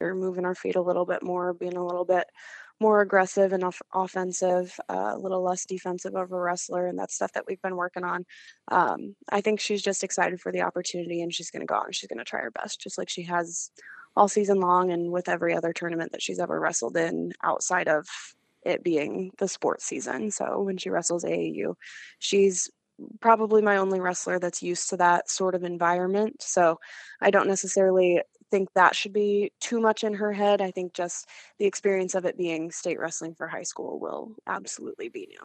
her moving her feet a little bit more, being a little bit more aggressive and offensive, a little less defensive of a wrestler, and that's stuff that we've been working on. I think she's just excited for the opportunity, and she's going to go out and she's going to try her best, just like she has all season long and with every other tournament that she's ever wrestled in outside of it being the sports season. So when she wrestles AAU, she's probably my only wrestler that's used to that sort of environment. So I don't necessarily think that should be too much in her head. I think just the experience of it being state wrestling for high school will absolutely be new.